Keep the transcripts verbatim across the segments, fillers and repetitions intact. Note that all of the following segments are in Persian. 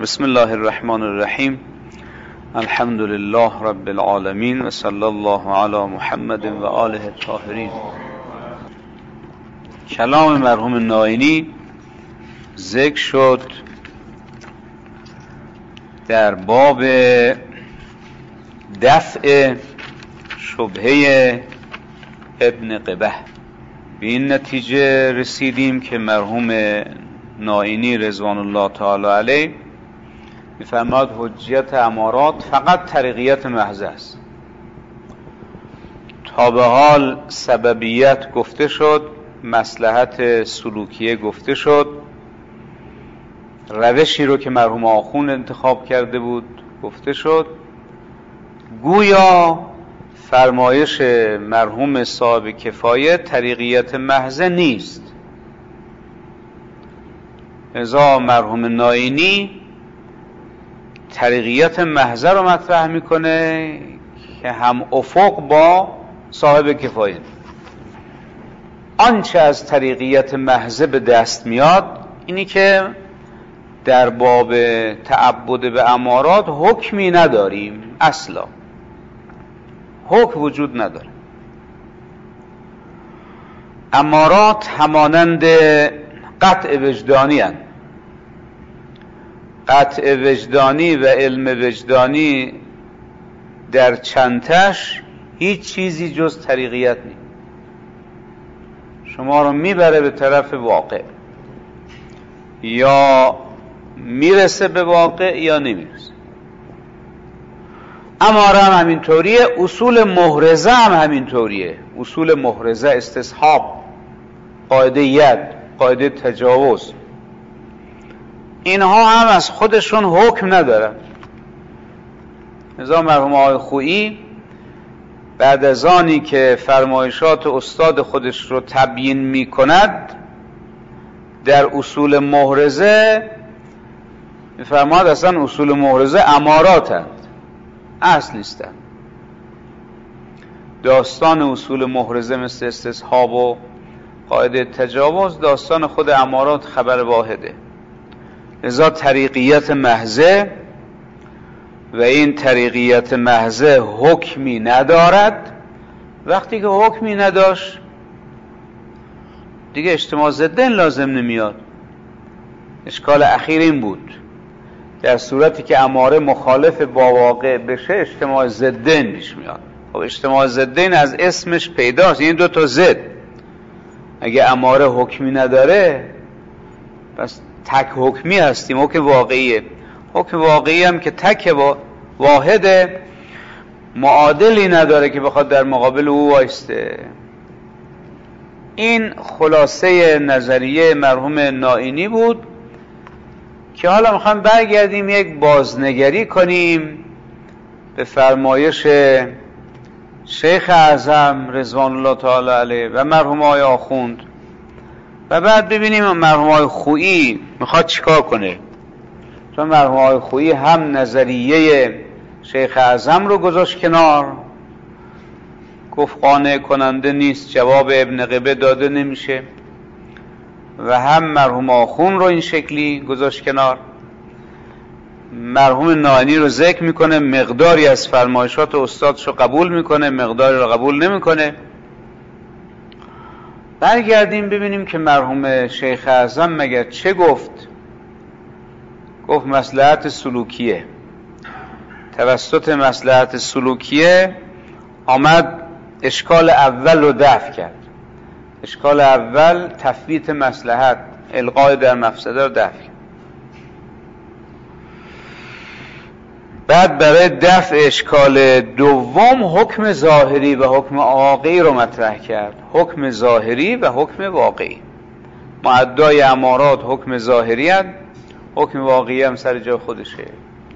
بسم الله الرحمن الرحیم. الحمد لله رب العالمین و صلی الله علی محمد و آله الطاهرین. کلام مرحوم نائینی ذکر شد در باب دفع شبهه ابن قبه. به این نتیجه رسیدیم که مرحوم نائینی رضوان الله تعالی علیه می‌فرماد حجیت امارات فقط طریقیت محض است. تا به حال سببیت گفته شد، مصلحت سلوکیه گفته شد، روشی رو که مرحوم آخوند انتخاب کرده بود گفته شد. گویا فرمایش مرحوم صاحب کفایه طریقیت محض نیست. لذا مرحوم نائینی طریقیت محض رو مطرح میکنه که هم افق با صاحب کفایه. آنچه از طریقیت محض به دست میاد اینی که در باب تعبد به امارات حکمی نداریم، اصلا حکم وجود نداره. امارات همانند قطع وجدانی هستند. قطع وجدانی و علم وجدانی در چندتش هیچ چیزی جز طریقیت نیست. شما رو میبره به طرف واقع، یا میرسه به واقع یا نمیرسه. اماره هم همینطوریه، اصول محرزه هم همینطوریه. اصول محرزه، استصحاب، قاعده ید، قاعده تجاوز، اینها هم از خودشون حکم ندارن. لذا مرحوم آقای خویی بعد از آنی که فرمایشات استاد خودش رو تبیین می کند در اصول محرزه می‌فرماید اصلا اصول محرزه اماراتند، اصل نیستند. داستان اصول محرزه مثل استصحاب و قاعده تجاوز داستان خود امارات خبر واحده. لذا طریقیت محضه و این طریقیت محضه حکمی ندارد. وقتی که حکمی نداشت دیگه اجتماع ضدین لازم نمیاد. اشکال اخیر این بود، در صورتی که اماره مخالف با واقع بشه اجتماع ضدین پیش میاد. خب اجتماع ضدین از اسمش پیداست، این دو تا ضد. اگه اماره حکمی نداره پس تک حکمی هستیم، حکم واقعیه. حکم واقعی هم که تک واحده، معادلی نداره که بخواد در مقابل او وایسته. این خلاصه نظریه مرحوم نائینی بود که حالا میخوایم برگردیم یک بازنگری کنیم به فرمایش شیخ اعظم رضوان الله تعالی علیه و مرحوم آقای آخوند و بعد ببینیم مرحوم آقای خویی میخواد چیکار کنه. چون مرحوم آقای خویی هم نظریه شیخ اعظم رو گذاشت کنار، گفت قانع کننده نیست، جواب ابن قبه داده نمیشه، و هم مرحوم آخوند رو این شکلی گذاشت کنار. مرحوم نائینی رو ذکر میکنه، مقداری از فرمایشات استادش رو قبول میکنه، مقداری رو قبول نمیکنه. برگردیم ببینیم که مرحوم شیخ اعظم مگر چه گفت. گفت مصلحت سلوکیه. توسط مصلحت سلوکیه آمد اشکال اول رو دفع کرد. اشکال اول تفویت مصلحت، القای در مفسده رو دفع کرد. بعد برای دفع اشکال دوم حکم ظاهری و حکم واقعی رو مطرح کرد. حکم ظاهری و حکم واقعی. معدای امارات حکم ظاهری هست، حکم واقعی هم سر جای خودشه.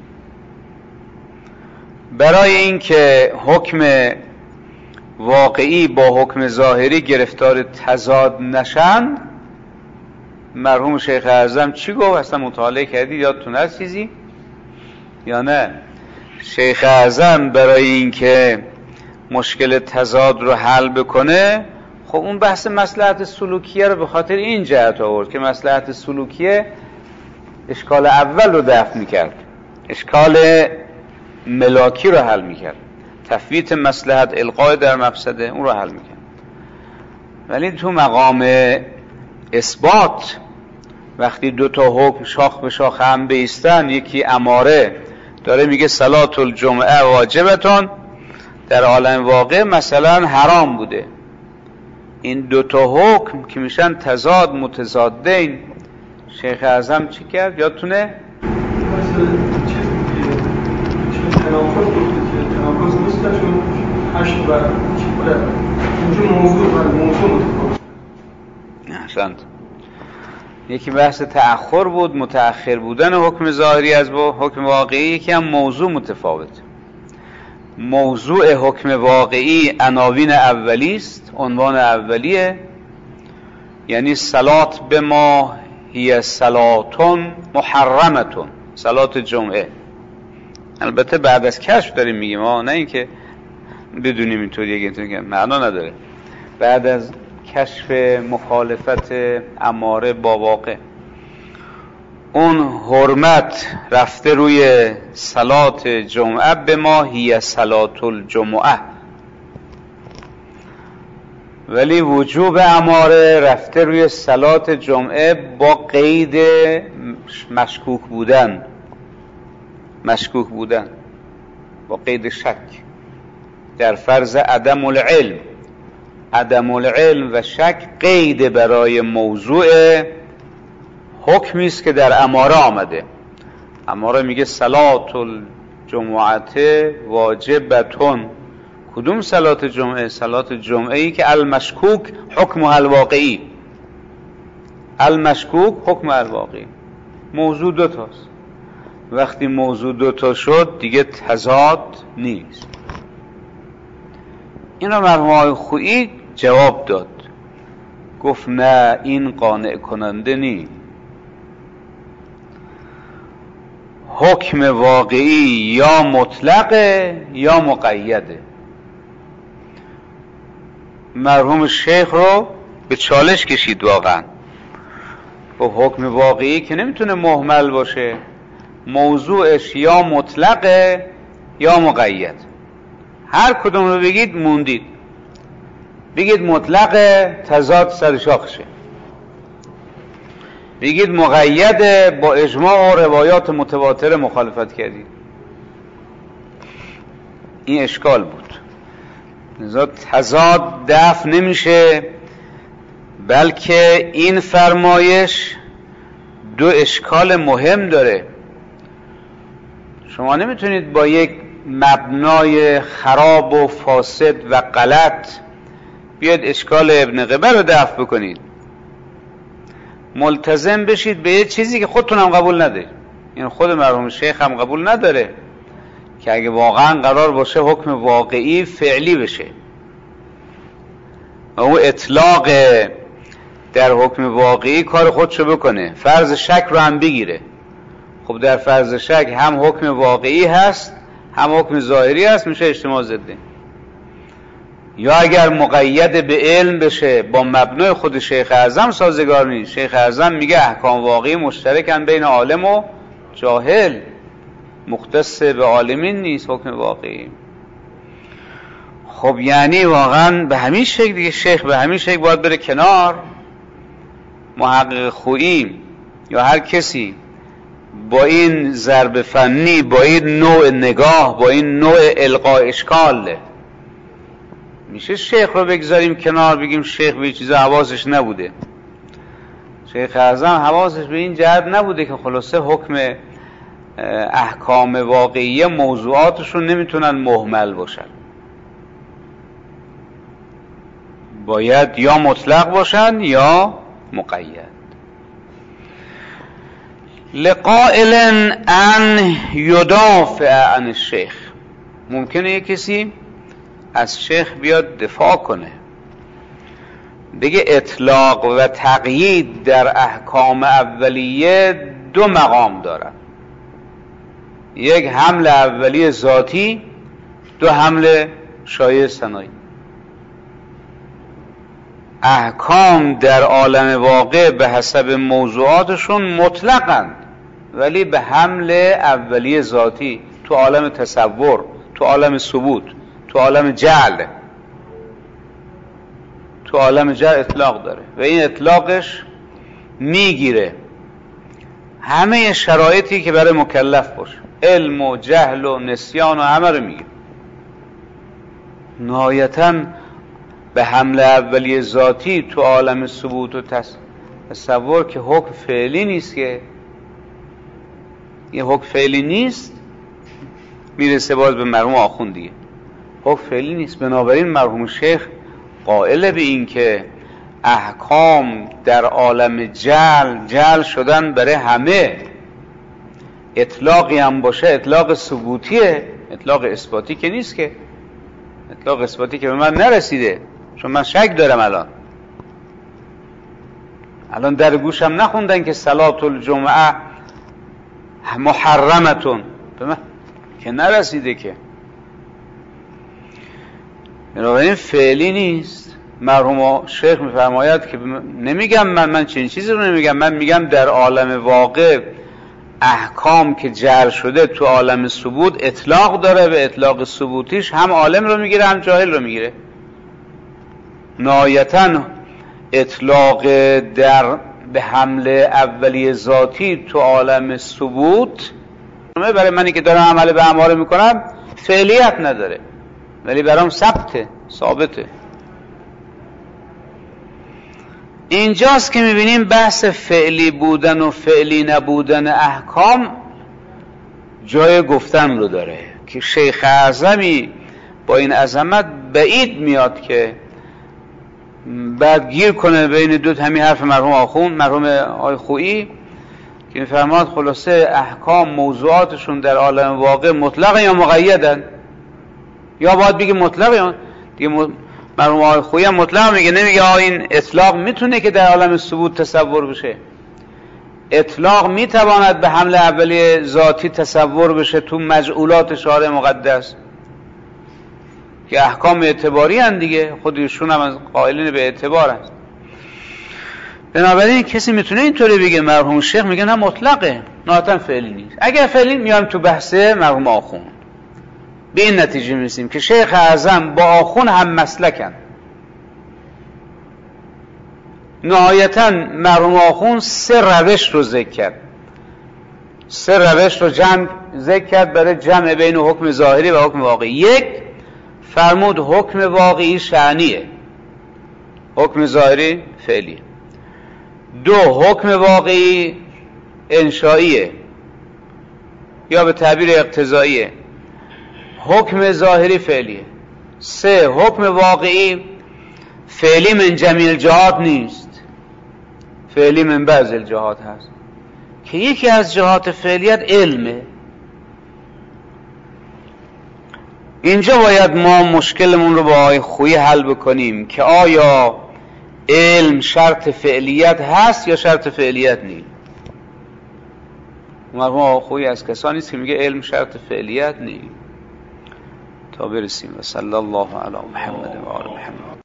برای اینکه حکم واقعی با حکم ظاهری گرفتار تضاد نشن، مرحوم شیخ اعظم چی گفت؟ اصلا مطالعه کردید یادتون هست چیزی یا نه؟ شیخ اعظم برای اینکه مشکل تضاد رو حل بکنه، خب اون بحث مصلحت سلوکیه رو به خاطر این جهت آورد که مصلحت سلوکیه اشکال اول رو دفع میکرد، اشکال ملاکی رو حل میکرد، تفویت مصلحت، القاء در مفسده، اون رو حل میکرد. ولی تو مقام اثبات وقتی دو تا حکم شاخ به شاخ هم بیستن، یکی اماره داره میگه صلات الجمعه واجبتون، در عالم واقع مثلا حرام بوده. این دو تا حکم که میشن تضاد متضادین، شیخ اعظم چی کرد یادتونه؟ مثلا چیز چیز تناقض گفته که تناقض نیست، چون هشت و چی بوده اینجا موضوع و موضوع متفاوت. احسنت. یکی بحث تأخر بود، متأخر بودن حکم ظاهری از با حکم واقعی، یکی هم موضوع متفاوت. موضوع حکم واقعی عناوین اولی است، عنوان اولیه، یعنی صلات به ما هی صلاتون محرمتون، صلات جمعه. البته بعد از کشف داریم میگیم ها، نه اینکه بدونیم اینطوری اینطوری که معنا نداره. بعد از کشف مخالفت اماره با واقع، اون حرمت رفته روی صلات جمعه، به ما هی صلات الجمعه، ولی وجوب اماره رفته روی صلات جمعه با قید مشکوک بودن، مشکوک بودن با قید شک در فرض عدم العلم. عدم العلم و شک قید برای موضوع حکمی است که در اماره آمده. اماره میگه صلات الجمعه واجبتون. کدوم صلات جمعه؟ صلات جمعه ای که المشکوک حکم الواقعی، المشکوک حکم الواقعی. موضوع دو تاست. وقتی موضوع دو تا شد دیگه تضاد نیست. این رو مرحوم آقای خویی جواب داد، گفت نه این قانع کننده نی. حکم واقعی یا مطلقه یا مقیده. مرحوم شیخ رو به چالش کشید واقعا، گفت حکم واقعی که نمیتونه مهمل باشه، موضوعش یا مطلقه یا مقید. هر کدوم رو بگید موندید. بگید مطلقه تضاد سر شاخشه، بگید مقیده با اجماع و روایات متواتر مخالفت کردید. این اشکال بود. لذا تضاد دفع نمیشه، بلکه این فرمایش دو اشکال مهم داره. شما نمیتونید با یک مبنای خراب و فاسد و غلط بیاد اشکال ابن قبه رو دفع بکنید. ملتزم بشید به یه چیزی که خودتون هم قبول ندارید. این خود مرحوم شیخ هم قبول نداره که اگه واقعا قرار باشه حکم واقعی فعلی بشه و اون اطلاق در حکم واقعی کار خودشو بکنه، فرض شک رو هم بگیره. خب در فرض شک هم حکم واقعی هست هم حکم ظاهری هست، میشه اجتماع ضده. یا اگر مقید به علم بشه با مبنای خود شیخ اعظم سازگار نیست. شیخ اعظم میگه احکام واقعی مشترکن بین عالم و جاهل، مختص به عالمین نیست حکم واقعی. خب یعنی واقعا به همین شکل دیگه شیخ به همین شکل باید بره کنار. محقق خویی یا هر کسی با این ضرب فنی، با این نوع نگاه، با این نوع القاء اشکال، میشه شیخ رو بگذاریم کنار بگیم شیخ به چیزا حواسش نبوده؟ شیخ اعظم حواسش به این جهت نبوده که خلاصه حکم احکام واقعی موضوعاتشون نمیتونن مهمل باشن، باید یا مطلق باشن یا مقید. لقائل ان یدافع عن الشیخ، ممکنه یک کسی از شیخ بیاد دفاع کنه، بگه اطلاق و تقیید در احکام اولیه دو مقام دارن، یک حمل اولی ذاتی، دو حمل شایع ثنایی. احکام در عالم واقع به حسب موضوعاتشون مطلقند، ولی به حمل اولیه ذاتی تو عالم تصور، تو عالم ثبوت، تو عالم جعل، تو عالم جعل اطلاق داره و این اطلاقش میگیره همه شرایطی که برای مکلف باشه، علم و جهل و نسیان و همه رو میگیره. نهایتاً به حمل اولیه ذاتی تو عالم ثبوت و تصور که حکم فعلی نیست، که یه حکم فعلی نیست، میرسه باز به مرحوم آخوند دیگه، حکم فعلی نیست. بنابراین مرحوم شیخ قائل به این که احکام در عالم جعل جعل شدن برای همه، اطلاقی هم باشه اطلاق ثبوتیه، اطلاق اثباتی که نیست، که اطلاق اثباتی که به من نرسیده، چون من شک دارم. الان الان در گوشم نخوندن که صلات الجمعه محرمتون، به من که نرسیده که. بنابراین فعلی نیست. مرحوم شیخ میفرماید که نمیگم من من چنین چیزی رو نمیگم، من میگم در عالم واقع احکام که جعل شده تو عالم ثبوت اطلاق داره و اطلاق ثبوتیش هم عالم رو میگیره هم جاهل رو میگیره. نهایتاً اطلاق در به حمل اولیه ذاتی تو عالم ثبوت برای منی که دارم عمل به اعمال میکنم فعلیت نداره، ولی برام ثبته، ثابته. اینجاست که میبینیم بحث فعلی بودن و فعلی نبودن احکام جای گفتن رو داره که شیخ اعظمی با این عظمت بعید میاد که بعد گیر کنه بین دو همین حرف مرحوم آخوند، مرحوم آقای خویی که میفرماد خلاصه احکام موضوعاتشون در عالم واقع مطلق یا مقیدن، یا باید بگه مطلق یا دیگه. مرحوم آقای خویی هم مطلق میگه، نمیگه آ این اطلاق میتونه که در عالم ثبوت تصور بشه، اطلاق میتواند به حمل اولیه ذاتی تصور بشه تو مجعولات شارع مقدس که احکام اعتباری هستند دیگه، خودشون هم از قائلین به اعتبار هست. بنابراین کسی میتونه اینطوری بگه. مرحوم شیخ میگه نه مطلقه، نهایتاً فعلی نیست. اگر فعلی میام تو بحث مرحوم آخوند به این نتیجه میرسیم که شیخ اعظم با آخوند هم مسلکن. نهایتاً مرحوم آخوند سه روش رو ذکر کرد، سه روش رو جمع ذکر کرد برای جمع بین حکم ظاهری و حکم واقعی. یک، فرمود حکم واقعی شأنیه، حکم ظاهری فعلیه. دو، حکم واقعی انشائیه یا به تعبیر اقتضاییه، حکم ظاهری فعلیه. سه، حکم واقعی فعلی من جمیع الجهات نیست، فعلی من بعض الجهات هست که یکی از جهات فعلیت علمه. اینجا باید ما مشکلمون رو با آقای خویی حل بکنیم که آیا علم شرط فعلیت هست یا شرط فعلیت نیست. مرحوم آقای خویی از کسانی است که میگه علم شرط فعلیت نیست. تا برسیم و صلی الله علی محمد و آل محمد.